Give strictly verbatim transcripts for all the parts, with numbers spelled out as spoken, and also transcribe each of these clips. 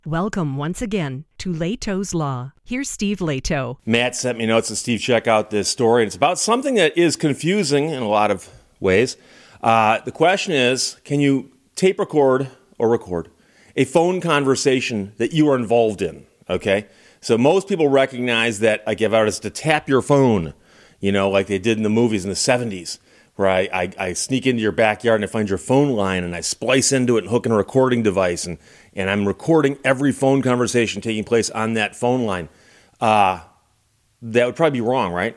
Welcome once again to Lehto's Law. Here's Steve Lehto. Matt sent me notes, and Steve, check out this story. It's about something that is confusing in a lot of ways. Uh, the question is, can you tape record or record a phone conversation that you are involved in? Okay, so most people recognize that, like if I was to tap your phone, you know, like they did in the movies in the seventies, where I, I, I sneak into your backyard and I find your phone line and I splice into it and hook in a recording device, and, and I'm recording every phone conversation taking place on that phone line. Uh, that would probably be wrong, right?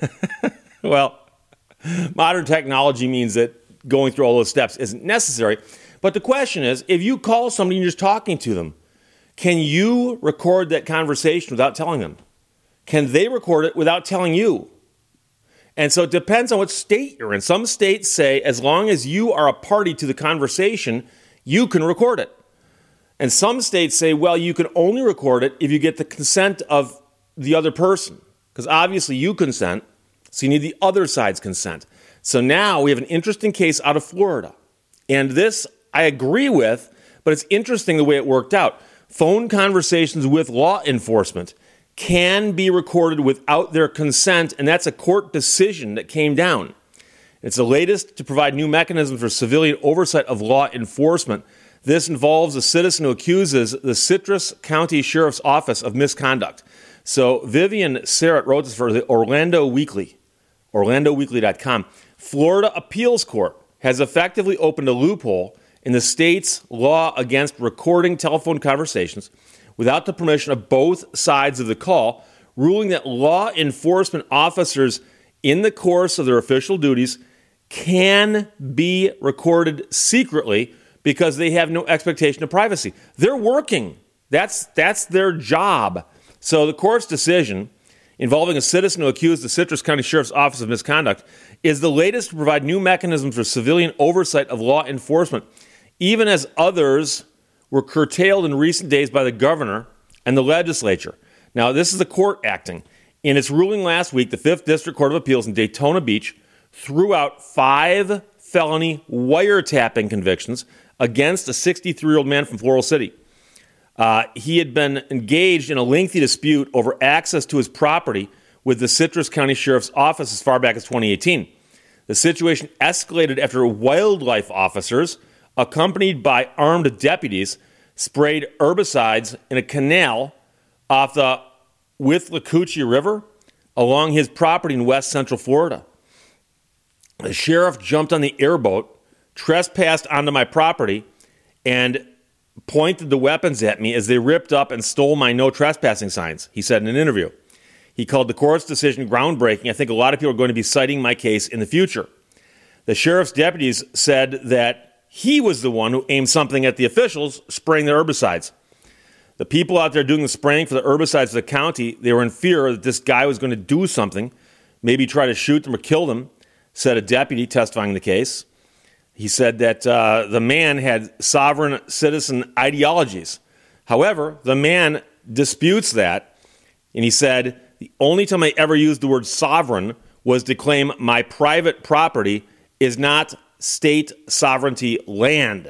Well, modern technology means that going through all those steps isn't necessary. But the question is, if you call somebody and you're just talking to them, can you record that conversation without telling them? Can they record it without telling you? And so it depends on what state you're in. Some states say as long as you are a party to the conversation, you can record it. And some states say, well, you can only record it if you get the consent of the other person. Because obviously you consent, so you need the other side's consent. So now we have an interesting case out of Florida. And this I agree with, but it's interesting the way it worked out. Phone conversations with law enforcement can be recorded without their consent, and that's a court decision that came down. It's the latest to provide new mechanisms for civilian oversight of law enforcement. This involves a citizen who accuses the Citrus County Sheriff's Office of misconduct. So Vivian Serrett wrote this for the Orlando Weekly, orlando weekly dot com. Florida Appeals Court has effectively opened a loophole in the state's law against recording telephone conversations without the permission of both sides of the call, ruling that law enforcement officers in the course of their official duties can be recorded secretly because they have no expectation of privacy. They're working. That's, that's their job. So the court's decision involving a citizen who accused the Citrus County Sheriff's Office of misconduct is the latest to provide new mechanisms for civilian oversight of law enforcement, even as others were curtailed in recent days by the governor and the legislature. Now, this is the court acting. In its ruling last week, the Fifth District Court of Appeals in Daytona Beach threw out five felony wiretapping convictions against a sixty-three-year-old man from Floral City. Uh, he had been engaged in a lengthy dispute over access to his property with the Citrus County Sheriff's Office as far back as twenty eighteen. The situation escalated after wildlife officers, accompanied by armed deputies, sprayed herbicides in a canal off the Withlacoochee River along his property in west central Florida. The sheriff jumped on the airboat, trespassed onto my property, and pointed the weapons at me as they ripped up and stole my no trespassing signs, he said in an interview. He called the court's decision groundbreaking. I think a lot of people are going to be citing my case in the future. The sheriff's deputies said that he was the one who aimed something at the officials spraying the herbicides. The people out there doing the spraying for the herbicides for the county, they were in fear that this guy was going to do something, maybe try to shoot them or kill them, said a deputy testifying in the case. He said that uh, the man had sovereign citizen ideologies. However, the man disputes that, and he said, the only time I ever used the word sovereign was to claim my private property is not state sovereignty land.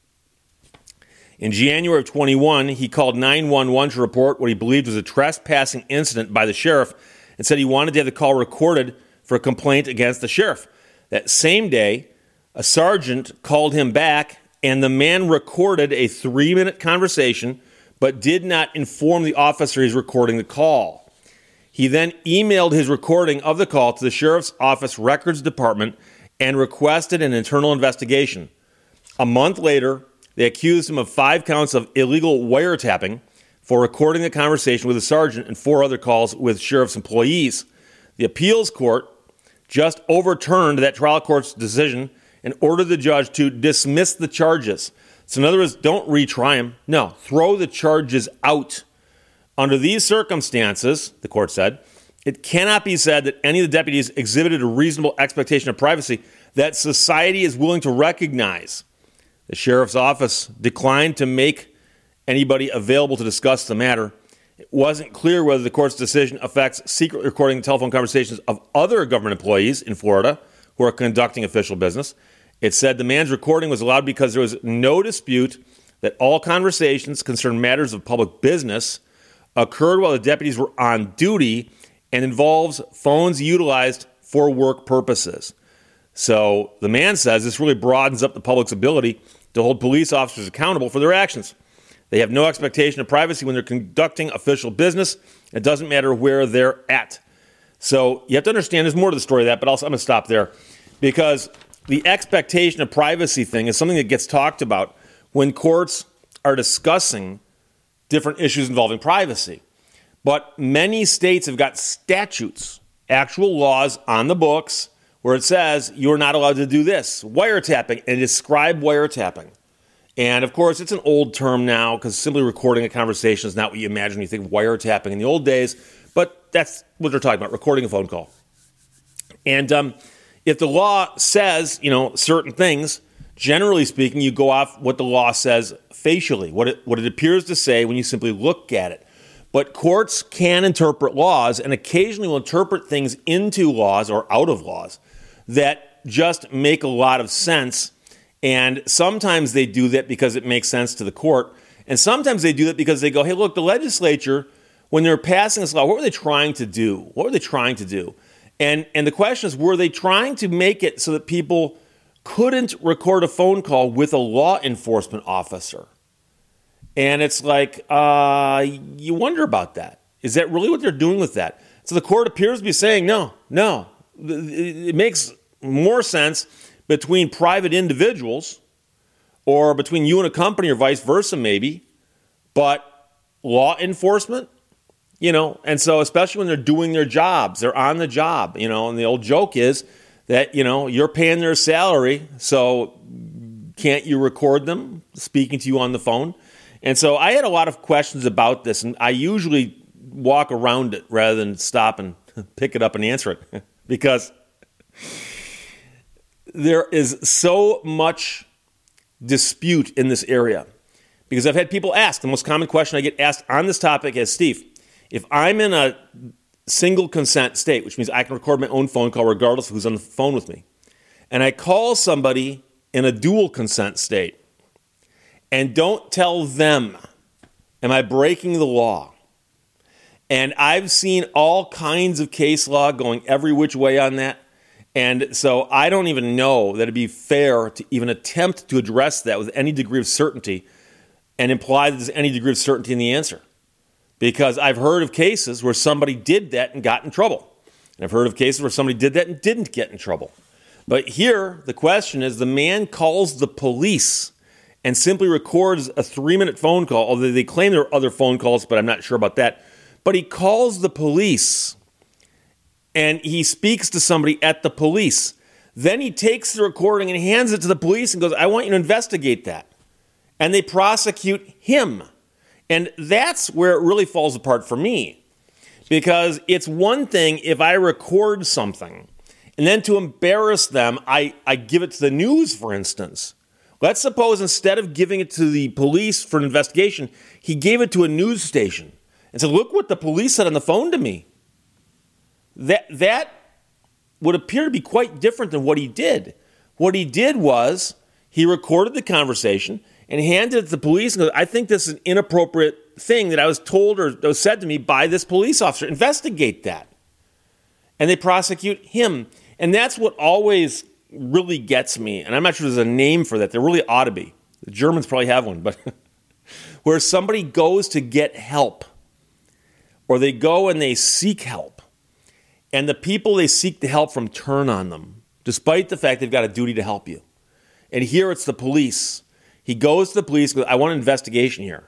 In January of twenty-one, he called nine one one to report what he believed was a trespassing incident by the sheriff and said he wanted to have the call recorded for a complaint against the sheriff. That same day, a sergeant called him back, and the man recorded a three-minute conversation but did not inform the officer he's recording the call. He then emailed his recording of the call to the sheriff's office records department and requested an internal investigation. A month later, they accused him of five counts of illegal wiretapping for recording the conversation with a sergeant and four other calls with sheriff's employees. The appeals court just overturned that trial court's decision and ordered the judge to dismiss the charges. So in other words, don't retry him. No, throw the charges out. Under these circumstances, the court said, it cannot be said that any of the deputies exhibited a reasonable expectation of privacy that society is willing to recognize. The sheriff's office declined to make anybody available to discuss the matter. It wasn't clear whether the court's decision affects secretly recording the telephone conversations of other government employees in Florida who who are conducting official business. It said the man's recording was allowed because there was no dispute that all conversations concerning matters of public business occurred while the deputies were on duty and involves phones utilized for work purposes. So the man says this really broadens up the public's ability to hold police officers accountable for their actions. They have no expectation of privacy when they're conducting official business. It doesn't matter where they're at. So you have to understand there's more to the story of that, but also I'm going to stop there because the expectation of privacy thing is something that gets talked about when courts are discussing different issues involving privacy. But many states have got statutes, actual laws on the books where it says you're not allowed to do this, wiretapping, and describe wiretapping. And, of course, it's an old term now because simply recording a conversation is not what you imagine when you think of wiretapping in the old days, but that's what they're talking about, recording a phone call. And um, if the law says, you know, certain things, generally speaking, you go off what the law says facially, what it, what it appears to say when you simply look at it. But courts can interpret laws and occasionally will interpret things into laws or out of laws that just make a lot of sense. And sometimes they do that because it makes sense to the court. And sometimes they do that because they go, hey, look, the legislature, when they're passing this law, what were they trying to do? What were they trying to do? And, and the question is, were they trying to make it so that people couldn't record a phone call with a law enforcement officer? And it's like, uh, you wonder about that. Is that really what they're doing with that? So the court appears to be saying, no, no. It makes more sense between private individuals or between you and a company or vice versa maybe, but law enforcement, you know, and so especially when they're doing their jobs, they're on the job, you know, and the old joke is that, you know, you're paying their salary, so can't you record them speaking to you on the phone? And so I had a lot of questions about this, and I usually walk around it rather than stop and pick it up and answer it because there is so much dispute in this area. Because I've had people ask, the most common question I get asked on this topic is, Steve, if I'm in a single consent state, which means I can record my own phone call regardless of who's on the phone with me, and I call somebody in a dual consent state and don't tell them, am I breaking the law? And I've seen all kinds of case law going every which way on that. And so I don't even know that it'd be fair to even attempt to address that with any degree of certainty and imply that there's any degree of certainty in the answer. Because I've heard of cases where somebody did that and got in trouble. And I've heard of cases where somebody did that and didn't get in trouble. But here, the question is, the man calls the police and simply records a three-minute phone call, although they claim there are other phone calls, but I'm not sure about that. But he calls the police and he speaks to somebody at the police. Then he takes the recording and hands it to the police and goes, I want you to investigate that. And they prosecute him. And that's where it really falls apart for me. Because it's one thing if I record something and then to embarrass them, I, I give it to the news, for instance. Let's suppose instead of giving it to the police for an investigation, he gave it to a news station and said, look what the police said on the phone to me. That that would appear to be quite different than what he did. What he did was he recorded the conversation and handed it to the police and goes, I think this is an inappropriate thing that I was told or was said to me by this police officer. Investigate that. And they prosecute him. And that's what always really gets me. And I'm not sure there's a name for that. There really ought to be. The Germans probably have one. But where somebody goes to get help or they go and they seek help. And the people they seek the help from turn on them, despite the fact they've got a duty to help you. And here it's the police. He goes to the police, goes, I want an investigation here.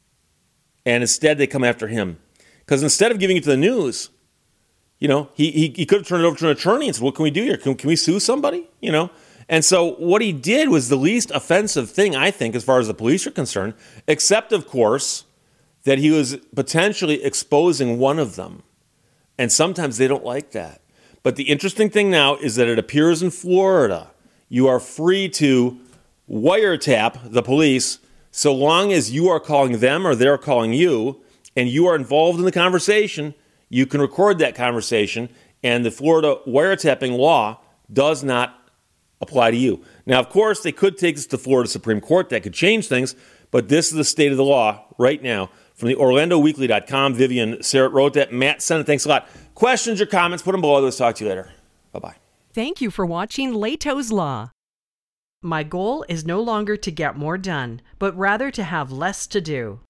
And instead they come after him. Because instead of giving it to the news, you know, he, he, he could have turned it over to an attorney and said, what can we do here? Can, can we sue somebody? You know? And so what he did was the least offensive thing, I think, as far as the police are concerned, except, of course, that he was potentially exposing one of them. And sometimes they don't like that. But the interesting thing now is that it appears in Florida. You are free to wiretap the police so long as you are calling them or they're calling you and you are involved in the conversation, you can record that conversation and the Florida wiretapping law does not apply to you. Now, of course, they could take this to the Florida Supreme Court. That could change things. but this is the state of the law right now. From the Orlando Weekly dot com, Vivian Sarrett wrote that. Matt sent it. Thanks a lot. Questions or comments, put them below. Let's talk to you later. Bye-bye. Thank you for watching Leto's Law. My goal is no longer to get more done, but rather to have less to do.